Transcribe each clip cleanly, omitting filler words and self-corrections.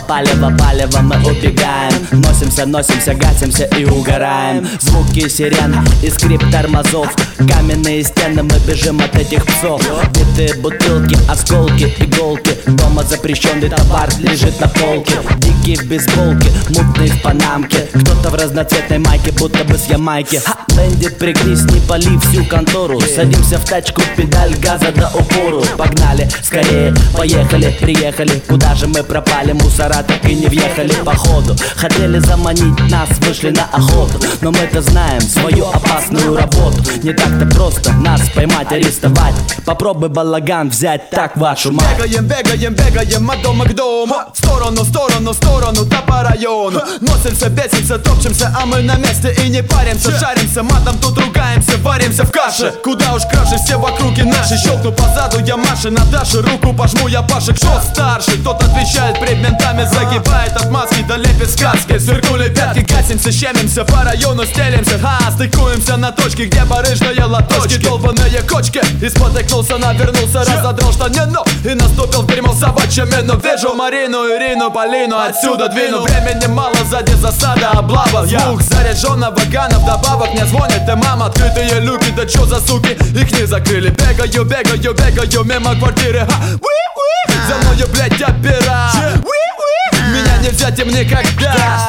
палево, палево мы убегаем. Носимся, гасимся и угораем. Звуки сирен и скрип тормозов, каменные стены, мы бежим от этих псов. Битые бутылки, осколки, иголки. Дома запрещенный товар лежит на полке. Дикие в бейсболке, мутные в панамке. Кто-то в разноцветной майке, будто бы с Ямайки. Бендит, пригнись, не пали всю контору. Садимся в тачку, педаль газа до упору. Погнали, скорее, поехали, приехали. Куда же мы пропали, мусора так и не въехали. Походу, хотели заманить нас, вышли на охоту. Но мы-то знаем свою опасную работу. Не так-то просто нас поймать, арестовать. Попробуй балаган взять, так вашу мать. Бегаем от дома к дому. В сторону, да по району. Носимся, бесимся, топчемся, а мы на месте и не паримся. Жаримся, матом тут ругаемся, варимся в каше. Куда уж краше, все в округе наши. Щелкну позаду, я Маше, на Даше руку пожму, я Паша. Кто старший, тот отвечает пред ментами. Загибает от маски, да лепит сказки. Сверкнули пятки, гасимся, щемимся, по району стелимся. Стыкуемся на точке, где барыжные лоточки. Долбаные кочки, и спотыкнулся, навернулся, разодрал штанину и наступил в дерьмо собачье мину. Вижу Марину, Ирину, Полину, отсюда двину. Времени мало, сзади засада, облава. Звук заряженного гана, вдобавок мне звонит и мама. Открытые люки, да чё за суки, их не закрыли. Бегаю мимо квартиры. За мною, блядь, опера. Меня не взять им никогда.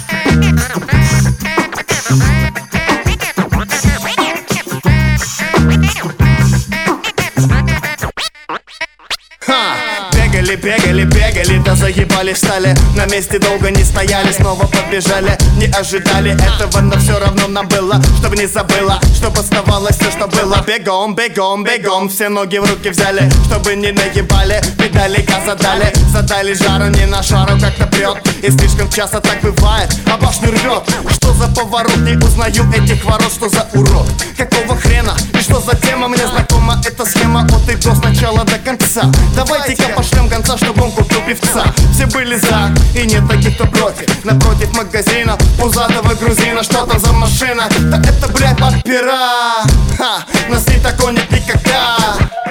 Бегали, да заебали, стали. На месте долго не стояли, снова побежали. Не ожидали этого, но все равно нам было. Чтобы не забыла, чтобы оставалось все, что было. Бегом, все ноги в руки взяли. Чтобы не наебали, педали газа дали. Задали жару, не на шару, как-то прет. И слишком часто так бывает, а башню рвет. Что за поворот, не узнаю этих ворот. Что за урод, какого хрена? И что за тема, мне знакома эта схема. От и до, с начала до конца. Давайте-ка пошлем гонца, чтобы он купил певца. Все были за, и нет таких, кто против. Напротив магазина, пузатого грузина. Что там за машина? Да это, блядь, опера. Нас не такой нет никогда.